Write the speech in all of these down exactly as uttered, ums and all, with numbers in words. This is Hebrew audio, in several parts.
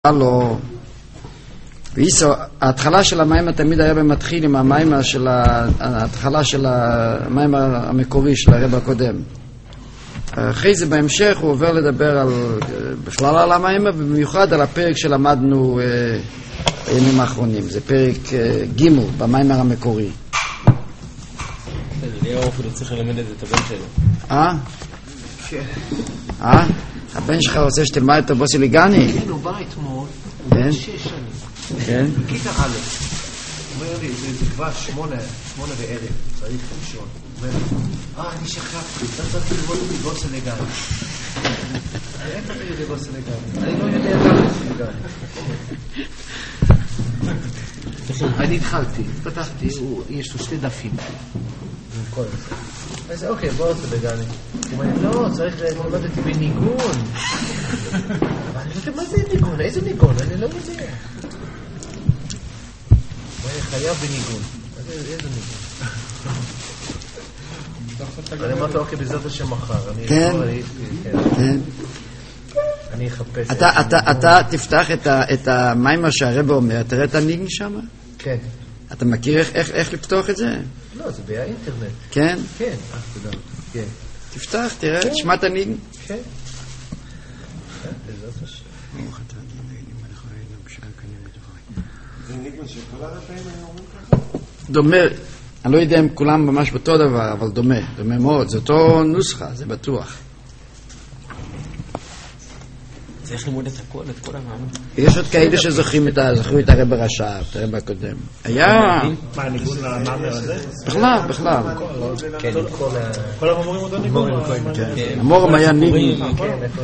הלו, ואיסו, ההתחלה של המים תמיד היה במתחיל עם המים של ההתחלה של המים המקורי של הרב הקודם. אחרי זה בהמשך הוא עובר לדבר על, בכלל על המים, ובמיוחד על הפרק שלמדנו הימים האחרונים. זה פרק ג' במים המקורי. ליאור אפילו צריך ללמד את זה את הבן שלו. אה? אה? הבן שלך רוצה שתלמד את הבוסי ליגני? כן, הוא בא אתמול, הוא בן שש שנים. כן? בכיתה א', הוא אומר לי, זה כבר שמונה, שמונה בערב, צריך לישון. הוא אומר לי, אה, אני שכחתי, אתה צריך ללמוד אותי בוסי ליגני. איך אתה יודע בוסי ליגני? אני לא יודע בוסי ליגני. אני התחלתי, פתחתי, יש לו שתי דפים. אז אוקיי, בוא עושה לגני. הוא אומר, לא, צריך ללמוד אותי בניגון. אבל אני לא יודע מה זה ניגון, איזה ניגון? אני לא יודע. הוא היה חייב בניגון. איזה ניגון? אני אמרתי, אוקיי, בעזרת השם מחר. כן, כן. אני אחפש. אתה תפתח את המים שהרב אומר, תראה את הניגון שם? כן. אתה מכיר איך לפתוח את זה? לא, זה באינטרנט. כן? כן, אה, תודה. כן. תפתח, תראה, תשמע את הניגון. כן. זה ניגון שכל הרפאים היו אומרים ככה? דומה, אני לא יודע אם כולם ממש באותו דבר, אבל דומה, דומה מאוד, זה אותו נוסחה, זה בטוח. צריך ללמוד את הכל, את כל המאמר. יש עוד כאלה שזוכרים את הרב הרש"ב, את הרב הקודם. היה... מה, ניגון למאמר הזה? בכלל, בכלל. כן, כל המאמרים אותו ניגון? המורם היה ניגון.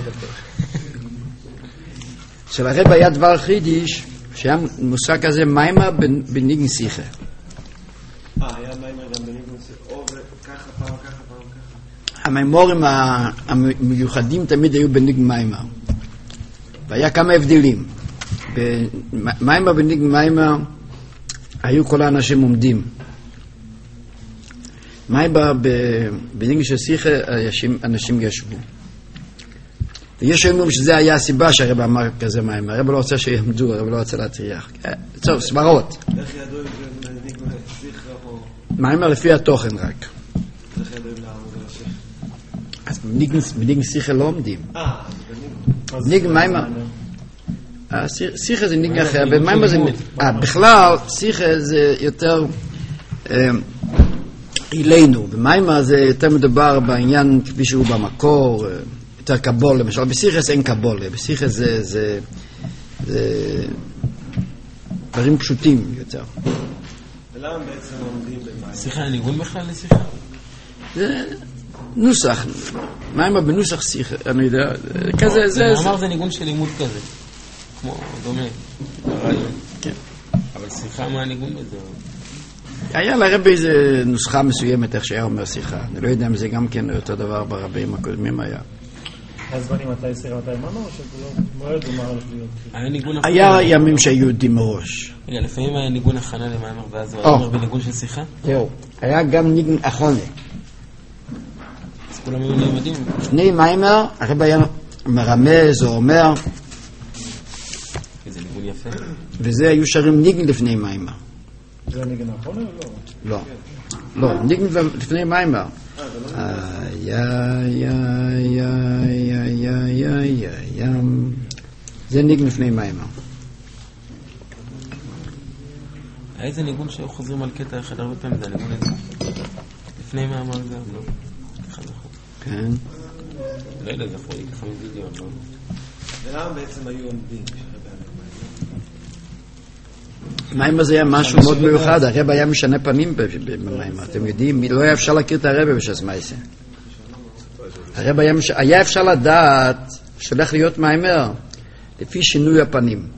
של הרב היה דבר חידיש, שהיה מושג כזה מיימר בניגון שיחה. אה, היה מיימר גם בניגון שיחה, או ככה, פעם ככה, פעם ככה. המיימורים המיוחדים תמיד היו בניגון מיימר. והיה כמה הבדלים. במיימר בניגון מיימר היו כל האנשים עומדים. מיימר בניגון של שיחה אנשים ישבו. ויש אומרים שזה היה הסיבה שהרב אמר כזה מיימר. הרב לא רוצה שיעמדו, הרב לא רוצה להטריח. טוב, סברות. איך ידעו אם זה בניגון שיחה או... מיימר לפי התוכן רק. איך ידעו אם לעמוד על השם? אז בניגון שיחה לא עומדים. אה, בניגון. ניגון מיימר. שיחה זה ניגון אחר, ומיימר זה... בכלל, שיחה זה יותר אילנו, ומיימר זה יותר מדובר בעניין כפי שהוא במקור, יותר קבול, למשל, בשיחה אין קבול, בשיחה זה דברים פשוטים יותר. ולמה בעצם עומדים במיימר? שיחה, הניגון בכלל לשיחה? זה נוסח, מיימר בנוסח שיחה, אני יודע, כזה, זה... מאמר זה ניגון של לימוד כזה. כמו דומה, הרעיון. כן. אבל שיחה מה הניגון בזה? היה לרבי איזה נוסחה מסוימת איך שהיה אומר שיחה. אני לא יודע אם זה גם כן אותו דבר ברבים הקודמים היה. הזמנים מתי שיחה, מתי מאמר, או שלא ידעו מה הולך להיות? היה ניגון... היה ימים שהיו יודעים מראש. רגע, לפעמים היה ניגון הכנה למאמר, ואז הוא אומר בניגון של שיחה? זהו. היה גם ניגון אחרונה. אז כולם היו נעמדים? לפני מיימר, הרבי היה מרמז או אומר... איזה ניגון יפה. וזה היו שרים ניגון לפני מיימר. זה הניגון האחרונה או לא? לא. לא, ניגון לפני מיימר. יא יא יא יא יא יא יא יא זה ניגון לפני מיימר. היה איזה ניגון שהיו חוזרים על קטע אחד הרבה פעמים, זה הניגון הזה. לפני מאמר גם, לא? אחד אחד. כן. לא יודע, זכור לי ככה מווידאו, לא? ולמה בעצם היו עומדים כשהרבי מיימר זה היה משהו מאוד מיוחד, הרב היה משנה פנים במיימר, אתם יודעים, לא היה אפשר להכיר את הרב בשס מייסה. הרב היה אפשר לדעת שהולך להיות מיימר לפי שינוי הפנים.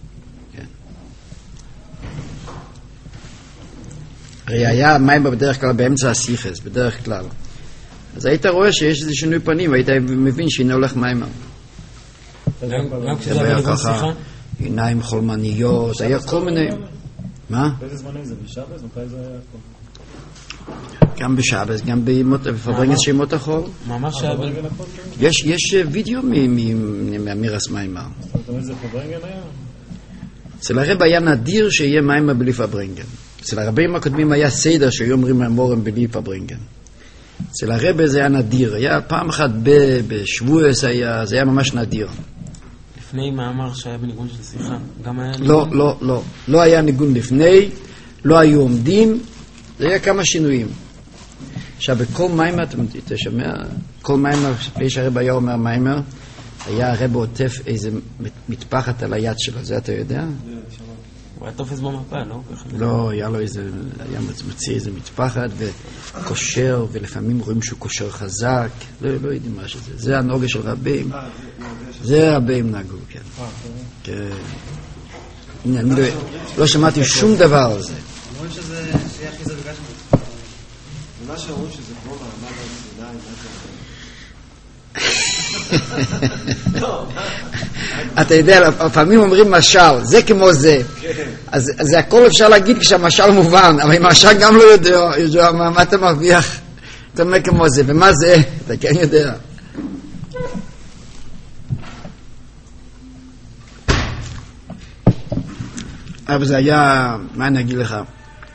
הרי היה מיימר בדרך כלל באמצע השיחס, בדרך כלל. אז היית רואה שיש איזה שינוי פנים, והיית מבין שהנה הולך מיימר. גם כשזה היה בניגון שיחה? עיניים חולמניות, היה כל מיני... מה? באיזה זמנים זה? בשבס? מתי זה היה? גם בשבס, גם בפברנגן של ימות החול. מאמר שהיה... יש, יש וידאו מאמירס מיימר. זאת אומרת, זה פברנגן היה? אצל הרב היה נדיר שיהיה מיימר בלי פברנגן. אצל הרבים הקודמים היה סדר שהיו אומרים מהמורם בלי פברנגן. אצל הרב זה היה נדיר. היה פעם אחת בשבועס, היה, זה היה ממש נדיר. לפני מאמר שהיה בניגון של שיחה, גם היה ניגון? לא, לא, לא. לא היה ניגון לפני, לא היו עומדים, זה היה כמה שינויים. עכשיו, בכל מיימר, אתה תשמע, כל מיימר, לפני שהרב היה אומר מיימר, היה הרב עוטף איזה מטפחת על היד שלו, זה אתה יודע? הוא היה תופס במפה, לא? לא, היה לו איזה, היה מצמציא איזה מטפחת וקושר, ולפעמים רואים שהוא קושר חזק, לא, לא יודעים מה שזה. זה הנוגה של רבים. זה רבים נגעו, כן. כן. הנה, אני לא שמעתי שום דבר על זה. אומרים שזה, שיהיה הכי זה בגלל שמות. ומה שאומרים שזה כמו מעמד על סיני, אתה יודע, לפעמים אומרים משל, זה כמו זה. אז זה הכל אפשר להגיד כשהמשל מובן, אבל אם המשל גם לא יודע, מה אתה מרוויח? אתה אומר כמו זה, ומה זה? אתה כן יודע. אבל זה היה, מה אני אגיד לך?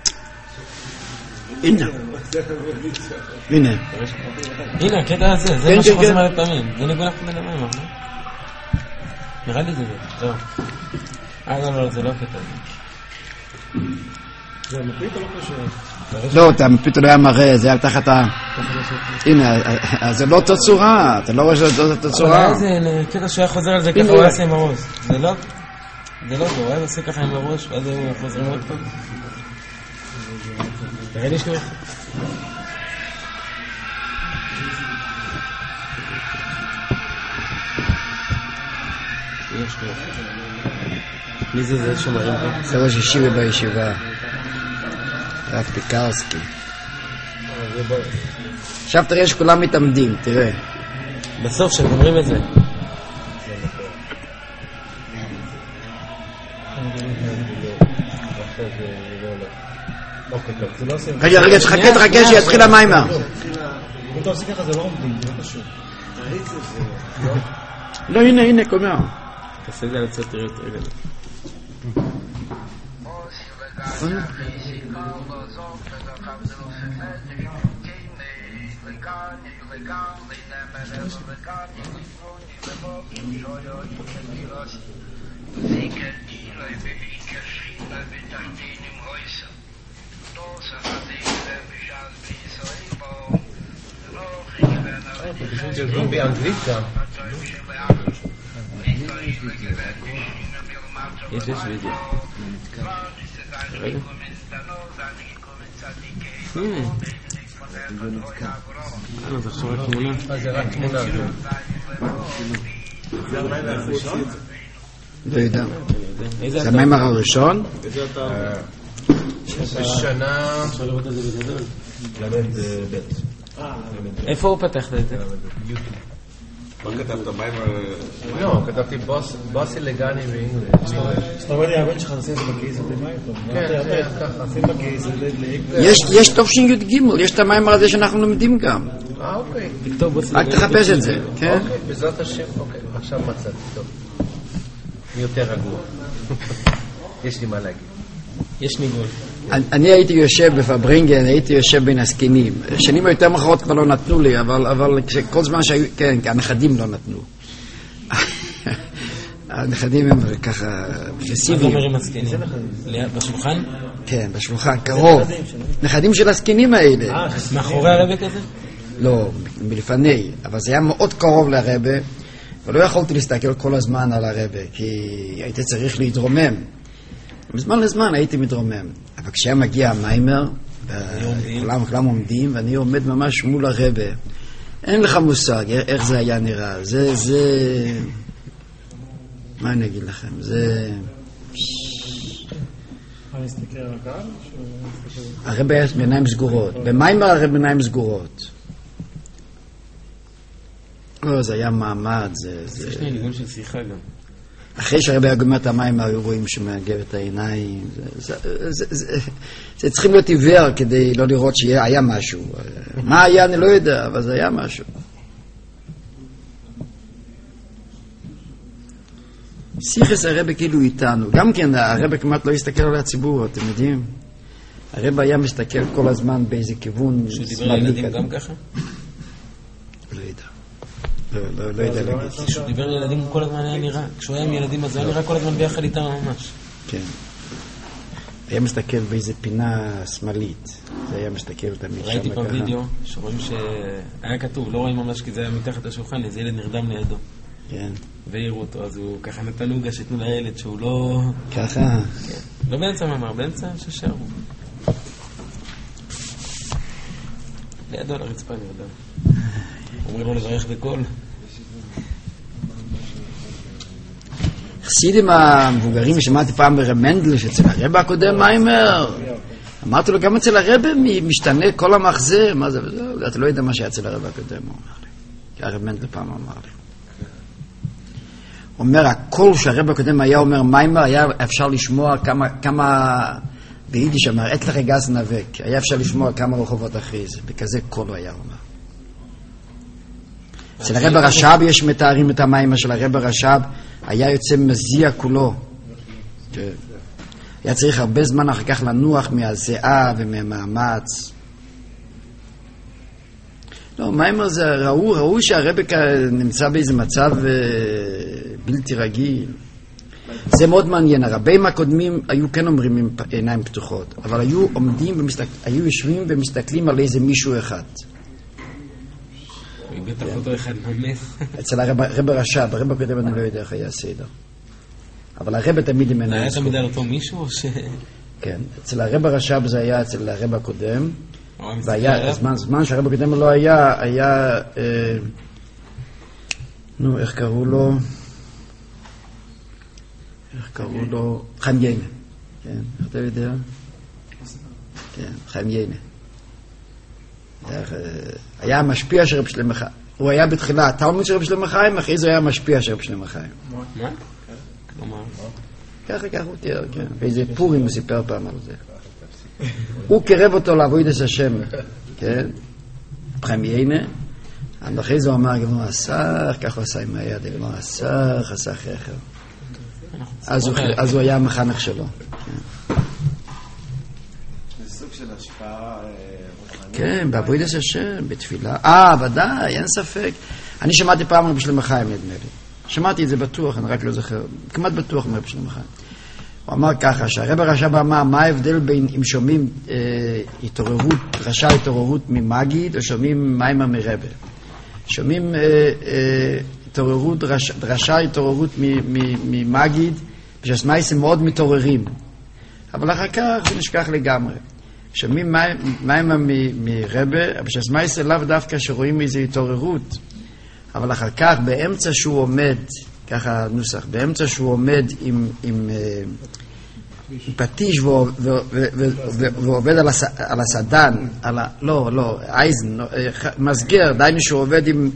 הנה. הנה. הנה, הקטע הזה, זה מה שחוזר מלא פעמים. זה ניגון לך בין המים, לא? נראה לי זה זה, זהו. אה, לא, לא, זה לא הקטע הזה. זה מפית או לא קשה? לא, אתה מפית לא היה מראה, זה היה תחת ה... הנה, זה לא אותו צורה, אתה לא רואה שזה לא אותו צורה. אבל זה קטע שהיה חוזר על זה ככה, הוא יעשה עם הראש. זה לא... זה לא טוב, הוא היה עושה ככה עם הראש, ואז הוא חוזרים עוד פעם. תראה לי שנייה. מי זה זה שמרים פה? זה ראש ישיבה בישיבה. רב פיקרסקי. עכשיו תראה שכולם מתעמדים, תראה. בסוף שגומרים את זה. רגע, רגע, תחכה, תחכה שיתחיל המיימר. אם אתה עושה ככה זה לא עומדים, זה לא פשוט. לא, הנה, הנה, קומר. תעשה את זה על הצד, תראה את רגע. תרגום באנגלית גם. יש יש וידאו. רגע. אה, זה עכשיו רק תמונה. אה, זה רק תמונה. זה המיימר הראשון? לא יודע. זה המיימר הראשון? בשנה... אפשר לראות את זה בגדול. למד בית. איפה הוא פתח את זה? מה כתבת מיימר? לא, כתבתי בוסי לגני באנגליש. זאת אומרת, הבן שלך עושה את זה בכיס, אתם מה איתו? כן, ככה. עושים בכיס, זה יש תופשין י' ג', יש את המיימר הזה שאנחנו לומדים גם. אה, אוקיי. רק תחפש את זה, כן? אוקיי, בעזרת השם, אוקיי. עכשיו מצאתי, טוב. אני יותר רגוע. יש לי מה להגיד. יש ניגון. אני הייתי יושב בפברינגן, הייתי יושב בין הסכינים. שנים היותר מאחרות כבר לא נתנו לי, אבל כל זמן שהיו, כן, הנכדים לא נתנו. הנכדים הם ככה אגרסיביים. מה אומרים הסכינים? בשולחן? כן, בשולחן, קרוב. נכדים של הסכינים האלה. מאחורי הרבק הזה? לא, מלפני, אבל זה היה מאוד קרוב לרבק, ולא יכולתי להסתכל כל הזמן על הרבק, כי הייתי צריך להתרומם. מזמן לזמן הייתי מתרומם, אבל כשהיה מגיע המיימר, כולם, כולם עומדים, ואני עומד ממש מול הרבה. אין לך מושג איך זה היה נראה. זה, זה... מה אני אגיד לכם? זה... אני אסתכל על הקהל? הרבה היה בעיניים סגורות. במיימר הרבה בעיניים סגורות. לא, זה היה מעמד, זה... יש לי ניגון של שיחה גם. אחרי שהרבי היה גומר את המים, היו רואים שמאגב את העיניים. זה, זה, זה, זה, זה צריכים להיות עיוור כדי לא לראות שהיה משהו. מה היה אני לא יודע, אבל זה היה משהו. שיחס הרבי כאילו איתנו. גם כן, הרבי כמעט לא הסתכל על הציבור, אתם יודעים? הרבי היה מסתכל כל הזמן באיזה כיוון. שהוא דיבר על ילדים גם ככה? לא יודע. לא, לא, לא יודע להגיד. כשהוא דיבר על ילדים כל הזמן היה נראה. כשהוא היה עם ילדים אז היה נראה כל הזמן ביחד איתם ממש. כן. היה מסתכל באיזה פינה שמאלית. זה היה מסתכל תמיד שם. ראיתי פעם וידאו שרואים שהיה כתוב, לא רואים ממש כי זה היה מתחת לשולחן, איזה ילד נרדם לידו. כן. והעירו אותו, אז הוא ככה נתן הוגה שתנו לילד שהוא לא... ככה? כן. לא באמצע מאמר, באמצע ששרו. לידו על הרצפה נרדם. אומרים לו לברך בקול. חסידים המבוגרים, שמעתי פעם ברב מנדל, שאצל הרב הקודם מיימר. אמרתי לו, גם אצל הרב משתנה כל המחזה, מה זה? אתה לא יודע מה שהיה אצל הרב הקודם, הוא אמר לי. כי הרב מנדל פעם אמר לי. הוא אומר, הקול שהרב הקודם היה אומר מיימר, היה אפשר לשמוע כמה, כמה ביידיש אמר, את לך גס נאבק. היה אפשר לשמוע כמה רחובות אחרי זה. בכזה קול הוא היה אומר. אצל הרב הרש"ב יש מתארים את המיימר של הרב הרש"ב, היה יוצא מזיע כולו. היה צריך הרבה זמן אחר כך לנוח מהזיעה ומהמאמץ. לא, מיימר זה, ראו, ראו שהרב נמצא באיזה מצב בלתי רגיל. זה מאוד מעניין. הרבים הקודמים היו כן אומרים עם עיניים פתוחות, אבל היו עומדים ומסתכל, היו יושבים ומסתכלים על איזה מישהו אחד. בטח אותו אחד ממש. אצל הרב הרש"ב, הרב הקודם אני לא יודע איך היה הסדר. אבל הרב תמיד עם עיניים. היה תמיד על אותו מישהו או ש... כן, אצל הרב הרש"ב זה היה אצל הרב הקודם. והיה, זמן שהרב הקודם לא היה, היה, נו, איך קראו לו? איך קראו לו? חיים יינה. כן, אתה יודע? כן, חיים יינה. היה המשפיע של רב שלמה חיים. הוא היה בתחילה התלמיד של רב שלמה חיים, אחרי זה היה המשפיע של רב שלמה חיים. מה? כלומר? ככה ככה הוא תיאר, כן. באיזה פורים הוא סיפר פעם על זה. הוא קרב אותו לעבודת השם, כן? חיים יינה. אחרי זה הוא אמר, גמר הסך, ככה הוא עשה עם היד, גמר הסך, הסך אחר. אז הוא היה המחנך שלו. זה סוג של השפעה... כן, בעבודת השם, בתפילה. אה, ודאי, אין ספק. אני שמעתי פעם רב שלמה חיים, נדמה לי. שמעתי את זה בטוח, אני רק לא זוכר. כמעט בטוח מרב שלמה חיים. הוא אמר ככה, שהרב הרש"ב אמר, מה ההבדל בין אם שומעים אה, התעוררות, דרשה התעוררות ממגיד, או שומעים מיימר מרבה. שומעים אה, אה, התעוררות, דרש, דרשה התעוררות ממגיד, ושהסמייס הם מאוד מתעוררים. אבל אחר כך זה נשכח לגמרי. שומעים מיימר מרבה, אבל שהסמייס לאו דווקא שרואים איזו התעוררות. אבל אחר כך, באמצע שהוא עומד, ככה הנוסח, באמצע שהוא עומד עם, עם, עם פטיש ועובד על, הס, על הסדן, על ה, לא, לא, אייזן, מסגר, דיינו שהוא עובד עם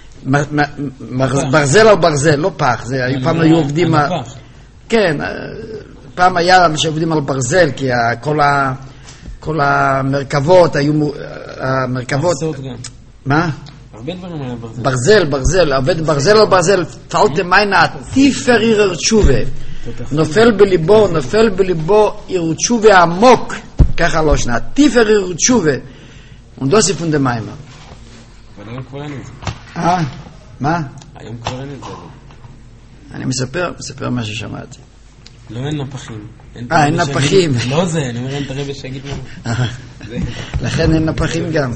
ברזל או ברזל, לא פח, זה, פעם היו עובדים, כן, פעם היה שעובדים על ברזל, כי כל, ה, כל המרכבות היו, המרכבות, מה? הרבה דברים היה ברזל. ברזל, ברזל, עובד ברזל או ברזל, פלטה מיינה, עטיפר עיר תשובה. נופל בליבו, נופל בליבו עיר תשובה עמוק, ככה לא שנה, עטיפר עיר תשובה. ונדוסי פונדה מיימה. אבל היום כבר אין את זה. אה? מה? היום כבר אין את זה. אני מספר, מספר מה ששמעתי. לא, אין נפחים. אה, אין נפחים. לא זה, אני אומר, אין את הרבי שיגיד לנו. לכן אין נפחים גם.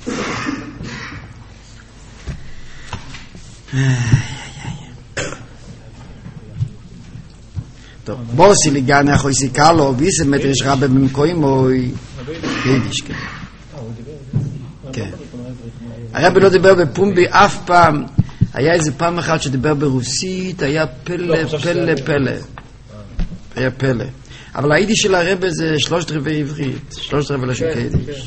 טוב, בוסי לגן אחוי סיכלו, ויסם מדרש רבה במקוים או יידיש, כן. כן. הרבי לא דיבר בפומבי אף פעם, היה איזה פעם אחת שדיבר ברוסית, היה פלא, פלא, פלא. היה פלא. אבל היידיש של הרבי זה שלושת רבעי עברית, שלושת רבעי לשון יידיש.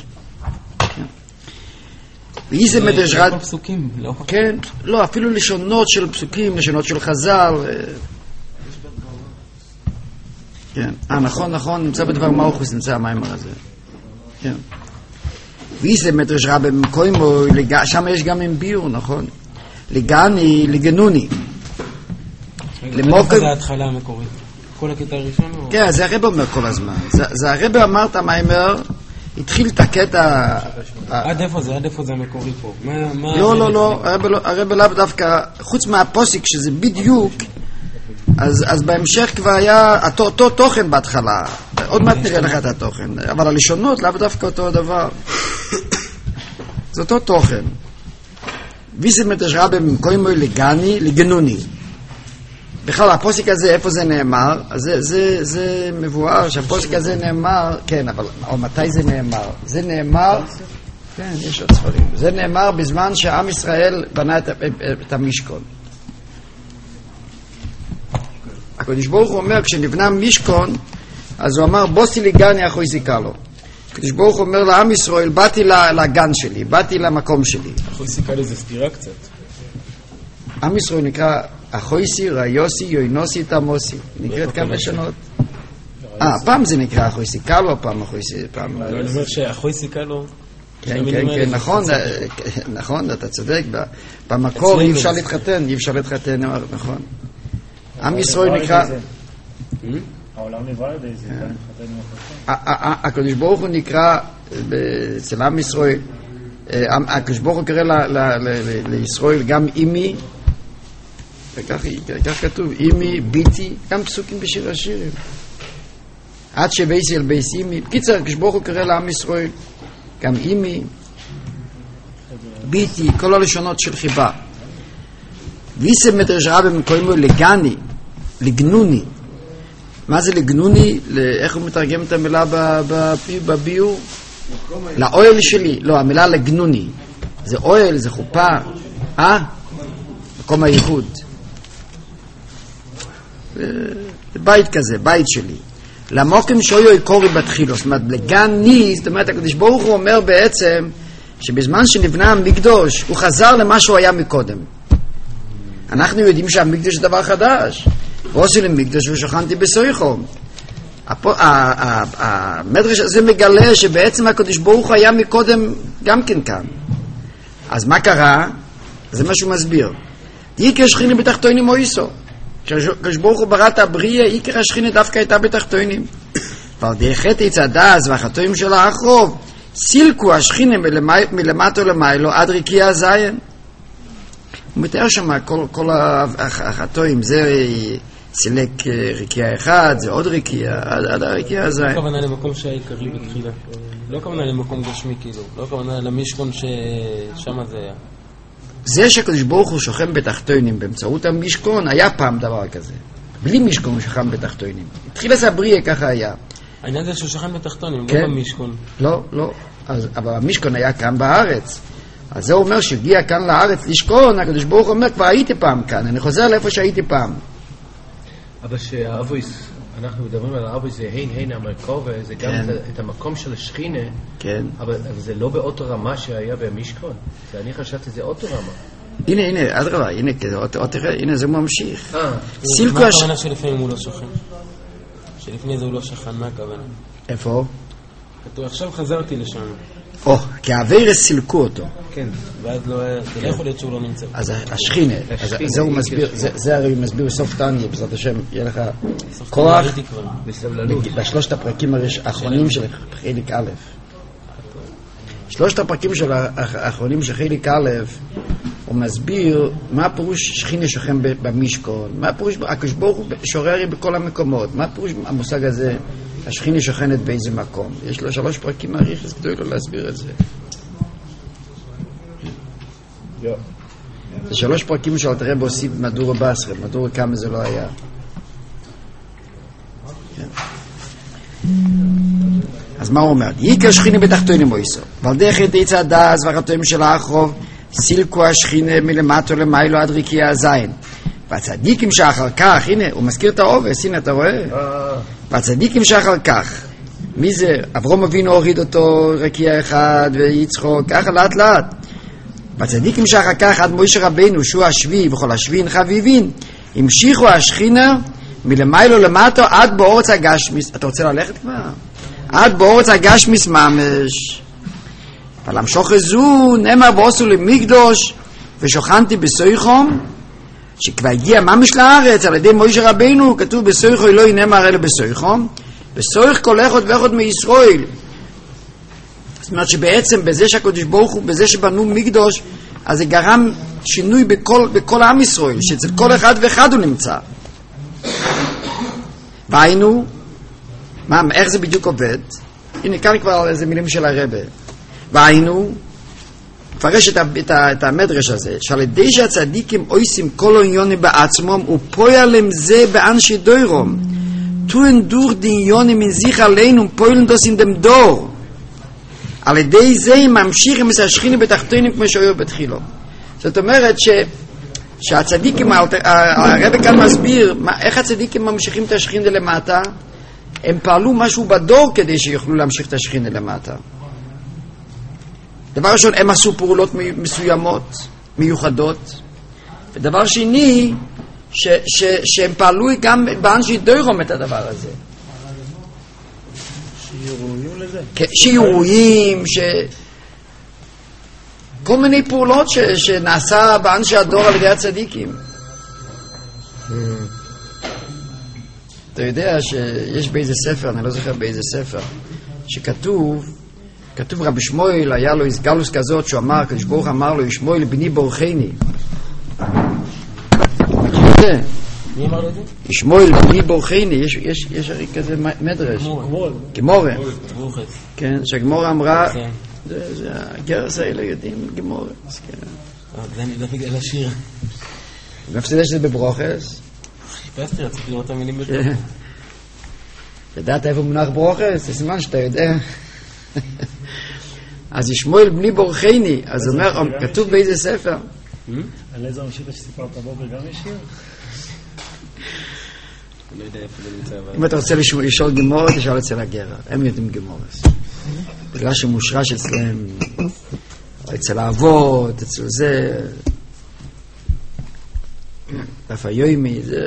ואיזה מדרש רד... פסוקים, לא? כן, לא, אפילו לשונות של פסוקים, לשונות של חז"ל. כן. אה, נכון, נכון, נמצא בדבר מלכוס, נמצא המיימר הזה. כן. ויזה מדרש רבה במקומו, שם יש גם עם ביור, נכון? לגני, לגנוני. איפה זה ההתחלה המקורית? כל הקטע הראשון? כן, זה הרב אומר כל הזמן. זה הרב אמר את המיימר, התחיל את הקטע... עד איפה זה? עד איפה זה המקורי פה? לא, לא, לא, הרב לאו דווקא, חוץ מהפוסיק שזה בדיוק, אז בהמשך כבר היה אותו תוכן בהתחלה, עוד מעט נראה לך את התוכן, אבל הלשונות לאו דווקא אותו דבר. זה אותו תוכן. ויזה מדרש רבה במקומו לגני, לגנוני. בכלל, הפוסק הזה, איפה זה נאמר? זה, זה, זה מבואר שהפוסק הזה נאמר, כן, אבל או מתי זה נאמר? זה נאמר, כן, יש עוד ספרים. זה נאמר בזמן שעם ישראל בנה את, את המשכון. הקדוש ברוך הוא אומר, כשנבנה משכון, אז הוא אמר, בוסי לי גני אחוי זיקה לו. הקדוש ברוך הוא אומר לעם ישראל, באתי לגן שלי, באתי למקום שלי. אחוי זיקה לו זה סתירה קצת. עם ישראל נקרא אחויסי, ראיוסי, יוינוסי, תמוסי. נקראת כמה שונות. אה, פעם זה נקרא אחויסי קלו, פעם אחויסי, פעם... אני אומר שאחויסי קלו... כן, כן, כן, נכון, נכון, אתה צודק. במקור אי אפשר להתחתן, אי אפשר להתחתן, נכון. עם ישראל נקרא... העולם נברא על ידי זה, הקדוש ברוך הוא נקרא, אצל עם ישראל, הקדוש ברוך הוא קרא לישראל גם אימי, וכך כתוב, אימי, ביתי, גם פסוקים בשיר השירים. עד שבייסי אל בייס אימי. בקיצר, הקדוש ברוך הוא קרא לעם ישראל, גם אימי, ביתי, כל הלשונות של חיבה. ויסה מדרש רבה במקומו לגני, לגנוני. מה זה לגנוני? איך הוא מתרגם את המילה בביור? לאוהל שלי. לא, המילה לגנוני. זה אוהל, זה חופה. אה? מקום הייחוד. זה בית כזה, בית שלי. למוקם שויו יקורי בתחילו. זאת אומרת, לגני, זאת אומרת, הקדוש ברוך הוא אומר בעצם, שבזמן שנבנה המקדוש, הוא חזר למה שהוא היה מקודם. אנחנו יודעים שהמקדוש זה דבר חדש. ועושה למקדוש ושוכנתי בסויכו. המדרש הזה מגלה שבעצם הקדוש ברוך הוא היה מקודם גם כן כאן. אז מה קרה? זה מה שהוא מסביר. עיקר השכינה בתחתונים או איסו. כשהקדוש ברוך הוא ברא את הבריאה, עיקר השכינה דווקא הייתה בתחתונים. ועל די חטא הצדס והחטאים של האחרוב, סילקו השכינה מלמטו למיילו עד רקיע הזין. הוא מתאר שם כל, כל החטאים, זה סילק רקיע אחד, זה עוד רקיע, עד, עד הרקיע הזין. לא כוונה למקום שהעיקרי בתחילה. לא כוונה למקום גשמי כאילו. לא כוונה למשכון ששם זה היה. זה שהקדוש ברוך הוא שוכן בתחתונים באמצעות המשכון, היה פעם דבר כזה. בלי משכון הוא שוכן בתחתונים. התחיל לזה הבריאה, ככה היה. העניין זה שהוא שוכן בתחתונים, כן? לא במשכון. לא, לא. אז, אבל המשכון היה כאן בארץ. אז זה אומר שהגיע כאן לארץ לשכון, הקדוש ברוך הוא אומר, כבר הייתי פעם כאן, אני חוזר לאיפה שהייתי פעם. אבל שהאבויס, אנחנו מדברים על האבויס, זה הין הין המקום, זה גם כן. את, את המקום של השכינה, כן. אבל, אבל זה לא באותו רמה שהיה במשכון. זה אני חשבתי שזה אותו רמה. הנה, הנה, עד רבה, הנה, הנה זה ממשיך. מה הכוונה שלפעמים הוא לא שוכן? שלפני זה הוא לא שכן, מה הכוונה? איפה? כתוב, עכשיו חזרתי לשם. או, כי האווירס סילקו אותו. כן, ואז לא יכול להיות שהוא לא נמצא. אז השכינה, זה הוא מסביר, זה הרי הוא מסביר בסוף תניא, בעזרת השם, יהיה לך כוח בשלושת הפרקים האחרונים של חלק א'. שלושת הפרקים של האחרונים של חלק א', הוא מסביר מה הפירוש שכינה שוכן במשכון, מה הפירוש, הקדוש ברוך הוא שורר בכל המקומות, מה הפירוש המושג הזה, השכינה שוכנת באיזה מקום. יש לו שלוש פרקים מעריך, אז כדאי לו להסביר את זה. זה שלוש פרקים של תראה בהוסיף מדור בסרה, מדור כמה זה לא היה. אז מה הוא אומר? עיקר שכינה בתחתונים מויסו, ועל דרך את עץ הדס והחטאים של האחרוב, סילקו השכינה מלמטו למיילו עד רקיע הזין. והצדיקים שאחר כך, הנה, הוא מזכיר את העובס, הנה, אתה רואה? והצדיקים שאחר כך, מי זה? אברהם אבינו הוריד אותו רקיע אחד ויצחוק, ככה לאט לאט. והצדיקים שאחר כך, עד מוישה רבינו, שהוא השביעי וכל השביעין חביבין, המשיכו השכינה מלמיילו למטו עד באורץ הגשמיס. אתה רוצה ללכת כבר? עד באורץ הגשמיס ממש. אבל המשוך הזו נאמר ועושו למקדוש ושוכנתי בסויחום, שכבר הגיע ממש לארץ על ידי מוישה רבינו, כתוב בסויחו אלוהי נאמר אלא בסויחום, בסויח כל אחד ואחד מישראל. זאת אומרת שבעצם בזה שהקדוש ברוך הוא, בזה שבנו מקדוש, אז זה גרם שינוי בכל, בכל עם ישראל, שאצל כל אחד ואחד הוא נמצא. והיינו, מה, איך זה בדיוק עובד? הנה כאן כבר איזה מילים של הרבה. והיינו, מפרש את, את, את המדרש הזה, שעל ידי שהצדיקים עושים כל עניונים בעצמם, ופועל עם זה באנשי דוירום, תuen durch die עניונים in sich allein und פועלים das in dem דור. על ידי זה הם ממשיכים את השכינה בתחתונים כמו שהיו בתחילו. זאת אומרת ש, שהצדיקים, הרב כאן מסביר, מה, איך הצדיקים ממשיכים את השכינה למטה? הם פעלו משהו בדור כדי שיוכלו להמשיך את השכינה למטה. דבר ראשון, הם עשו פעולות מסוימות, מיוחדות. ודבר שני, ש, ש, שהם פעלו גם באנשי דוירום את הדבר הזה. שיהיו ראויים לזה? שיהיו ראויים, ש... כל מיני פעולות ש, שנעשה באנשי הדור על ידי הצדיקים. אתה יודע שיש באיזה ספר, אני לא זוכר באיזה ספר, שכתוב, כתוב רבי שמואל, היה לו הסגלוס כזאת, שהוא אמר, קדוש ברוך אמר לו, שמואל בני בורכני. מכיר את זה? מי אמר לו את זה? שמואל בני בורכני, יש, יש, יש הרי כזה מדרש. גמורה. גמורה. ברוכת. כן, שהגמורה אמרה, כן. זה, זה הגרס האלה יודעים, גמורה. זה אני בגלל השיר. ואיפה זה שזה בברוכס? חיפשתי, רציתי לראות את המילים בטוח. ידעת איפה מונח ברוכס? זה סימן שאתה יודע. אז ישמואל בני בורכני, אז אומר, כתוב באיזה ספר? על איזה המשיטה שסיפרת בבוקר גם יש שיר? אני לא יודע איפה זה נמצא. אם אתה רוצה לשאול גמורת, תשאל אצל הגרר. הם יודעים גמורת. בגלל שמושרש אצלם, אצל האבות, אצל זה, דף היומי, זה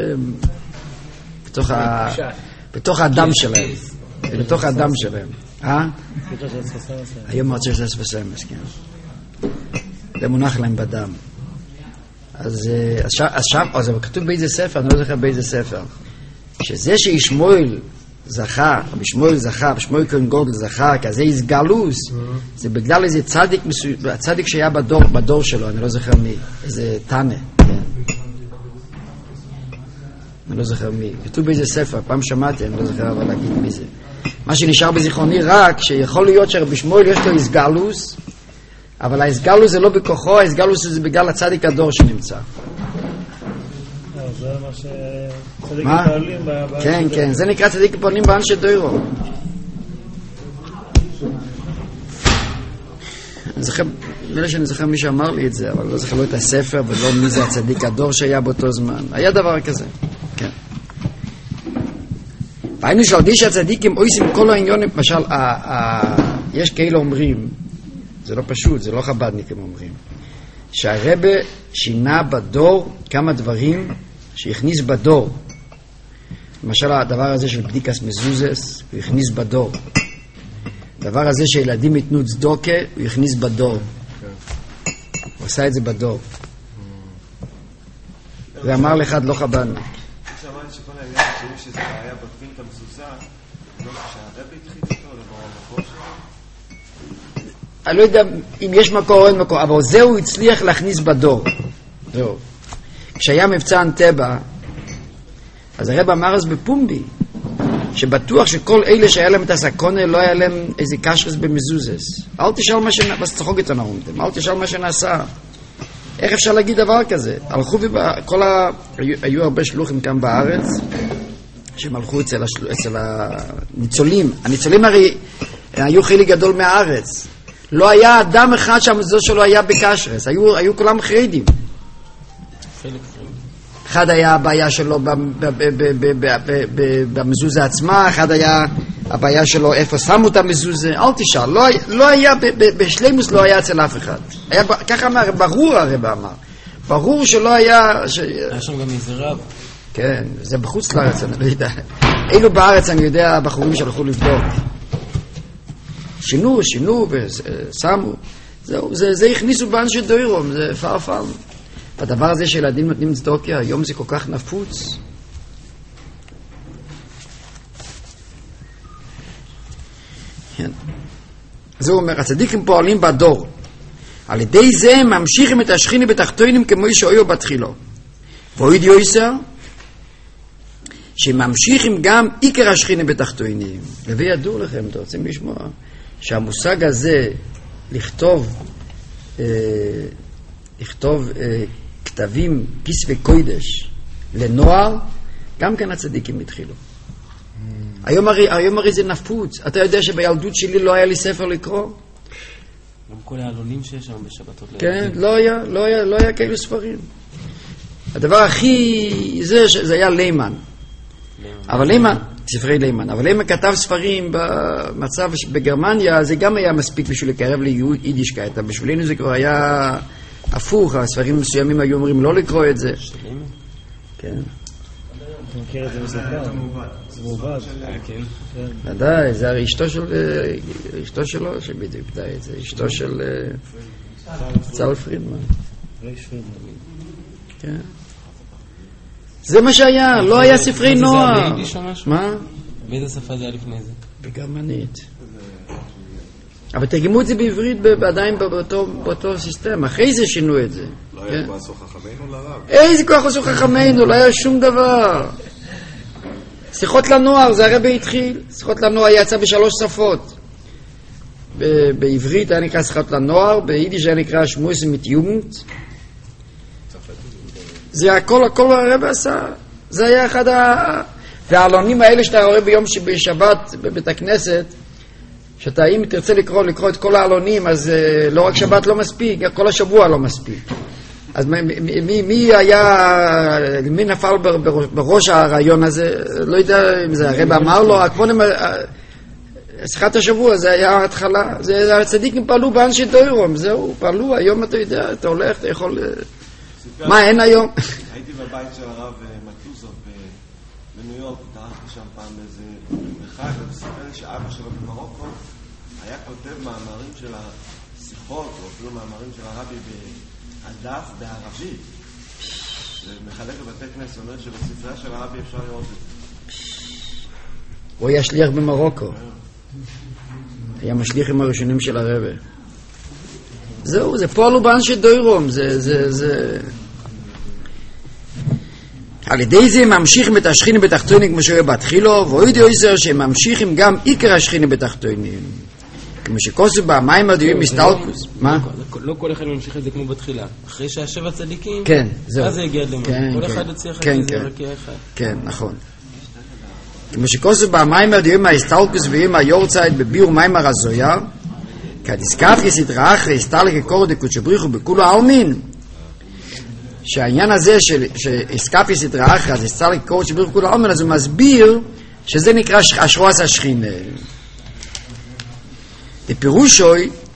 בתוך האדם שלהם. זה בתוך האדם שלהם. אה? היום מאוד שיש לספר סמס, כן. זה מונח להם בדם. אז שם, אז זה כתוב באיזה ספר, אני לא זוכר באיזה ספר, שזה שישמואל זכה, בשמואל זכה, בשמואל כהן גודל זכה, כזה איסגלוס, זה בגלל איזה צדיק, צדיק שהיה בדור, בדור שלו, אני לא זוכר מי, איזה תנא, כן. אני לא זוכר מי, כתוב באיזה ספר, פעם שמעתי, אני לא זוכר אבל להגיד מי זה. מה שנשאר בזיכרוני רק, שיכול להיות שרבי שמואל יש לו איסגלוס, אבל האיסגלוס זה לא בכוחו, האיסגלוס זה בגלל הצדיק הדור שנמצא. זה מה שצדיק מה? פועלים. כן, כן, זה נקרא צדיק פועלים באנשי דוירו. אני זוכר, נראה שאני זוכר מי שאמר לי את זה, אבל לא זוכר לא את הספר ולא מי זה הצדיק הדור שהיה באותו זמן. היה דבר כזה, כן. והיינו שלדי שהצדיקים עושים כל העניונים, למשל, יש כאלה אומרים, זה לא פשוט, זה לא חבדניקים אומרים, שהרבא שינה בדור כמה דברים שהכניס בדור. למשל הדבר הזה של בדיקס מזוזס הוא הכניס בדור. הדבר הזה שילדים יתנו צדוקה הוא הכניס בדור. הוא עשה את זה בדור. ואמר לאחד לא חבדניק. שמעתי שכל העניין שיש שזה היה בטבין את המזוזה, לא שהרבא התחיל אותו לבוא המקור שלו? אני לא יודע אם יש מקור או אין מקור, אבל זה הוא הצליח להכניס בדור. זהו. כשהיה מבצע אנטבה, אז הרב אמר אז בפומבי, שבטוח שכל אלה שהיה להם את הסקונה, לא היה להם איזה קשרס במזוזס. אל תשאל מה שנעשה, בסצחוק את הנעומתם, אל תשאל מה שנעשה. איך אפשר להגיד דבר כזה? הלכו וכל ה... היו, היו הרבה שלוחים כאן בארץ, שהם הלכו אצל, השל... אצל הניצולים. הניצולים הרי היו חלק גדול מהארץ. לא היה אדם אחד שהמזוז שלו היה בקשרס, היו, היו כולם חרדים. אחד היה הבעיה שלו במזוזה עצמה, אחד היה הבעיה שלו איפה שמו את המזוזה, אל תשאל, לא, לא היה, בשלימוס לא היה אצל אף אחד. היה, ככה אמר, ברור הרב אמר, ברור שלא היה... ש... היה שם גם איזה רב, כן, זה בחוץ לארץ, אני לא יודע. אילו בארץ אני יודע, הבחורים שהלכו לבדוק. שינו, שינו ושמו. זהו, זה, זה הכניסו באנשי דוירום, זה פרפל. הדבר הזה שילדים נותנים צדוקה, היום זה כל כך נפוץ. כן. זה אומר, הצדיקים פועלים בדור. על ידי זה הם ממשיכים את השכינה בתחתונים כמו שהיו בתחילו. ואויד יויסר, שממשיכים גם עיקר השכינה בתחתונים. לבי ידעו לכם, אתם רוצים לשמוע, שהמושג הזה, לכתוב, אה, לכתוב אה, כתבים, כספי קוידש, לנוער, גם כן הצדיקים התחילו. היום הרי, היום הרי זה נפוץ. אתה יודע שבילדות שלי לא היה לי ספר לקרוא? גם כל העלונים שיש שם בשבתות. כן, לא היה, לא היה, לא היה כאלו ספרים. הדבר הכי, זה, זה היה לימן. אבל לימן, ספרי לימן, אבל לימן כתב ספרים במצב בגרמניה, זה גם היה מספיק בשביל לקרב ליידישקייט, אבל בשבילנו זה כבר היה הפוך, הספרים מסוימים היו אומרים לא לקרוא את זה. כן. אתה מכיר את זה בספר? זה מעובד. כן. ודאי, זה הרי אשתו של, אשתו שלו שבדיוק די את זה, אשתו של צאל פרידמן. ריש פרידמן. כן. זה מה שהיה, לא היה ספרי נוער. זה היה ביידיש או משהו? מה? באיזה שפה זה היה לפני זה? בגרמנית. אבל תרגמו את זה בעברית עדיין באותו סיסטם, אחרי זה שינו את זה. לא היה כוח עשו חכמינו לרב. איזה כוח עשו חכמינו, לא היה שום דבר. שיחות לנוער, זה הרבי התחיל. שיחות לנוער יצא בשלוש שפות. בעברית היה נקרא שיחות לנוער, ביידיש היה נקרא שמועס מיט יוגנט. זה הכל, הכל הרבי עשה. זה היה אחד ה... והעלונים האלה שאתה רואה ביום בשבת בבית הכנסת, שאתה אם תרצה לקרוא, לקרוא את כל העלונים, אז uh, לא רק שבת לא מספיק, כל השבוע לא מספיק. אז מי, מי, מי היה, מי נפל בראש, בראש הרעיון הזה? לא יודע אם זה הרב אמר לו, הקודם, שיחת השבוע, זה היה ההתחלה. זה, הצדיקים פעלו באנשי דוירום, זהו, פעלו, היום אתה יודע, אתה הולך, אתה יכול... מה, אין היום? הייתי בבית של הרב מטוזוב בניו יורק, התארחתי שם פעם באיזה בחג, וסיפר לי שאבא שלו במרוקו היה כותב מאמרים של השיחות, או אפילו מאמרים של הרבי בדף בערבית. ומחלק בבתי כנסת, אומר שבספרייה של הרבי אפשר לראות את זה. הוא היה שליח במרוקו. היה משליחים הראשונים של הרבי. זהו, זה פועלו באנשי דוירום, זה, זה, זה... על ידי זה הם ממשיכים את השכינה בתחתונים כמו שהוא בתחילו, ועוד יויסר שהם ממשיכים גם עיקר השכינה בתחתונים. כמו שכוסו במים הדויים מסתלקוס. מה? לא כל אחד ממשיך את זה כמו בתחילה. אחרי שהשבע צדיקים, כן, זהו. אז זה הגיע למעלה. כל אחד הצליח את זה רק אחד. כן, נכון. כמו שכוסו במים הדויים מסתלקוס ועם היורצייט בביור מים הרזויה, כדיסקף יסדרה אחרי הסתלק הקור דקודשו בריחו בכולו העלמין, שהעניין הזה שהסקף יסדרה אחרי אז הסתלק הקור דקודשו בריחו בכולו העלמין, אז הוא מסביר שזה נקרא אשרועס השכינה. בפירושוי